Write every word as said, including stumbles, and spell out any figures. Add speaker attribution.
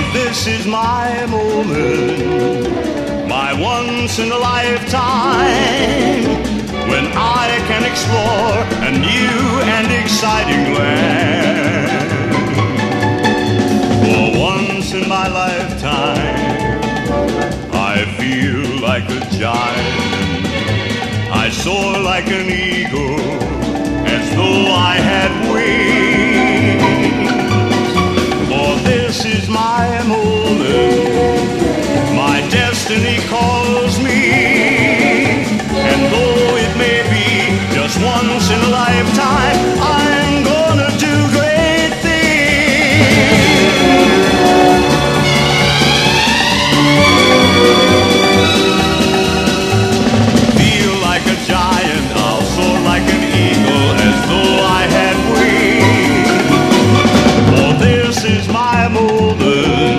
Speaker 1: this is my moment, my once in a lifetime, when I can explore a new and exciting land. For once in my lifetime, I feel like a giant. I soar like an eagle, as though I had wings. For this is my moment,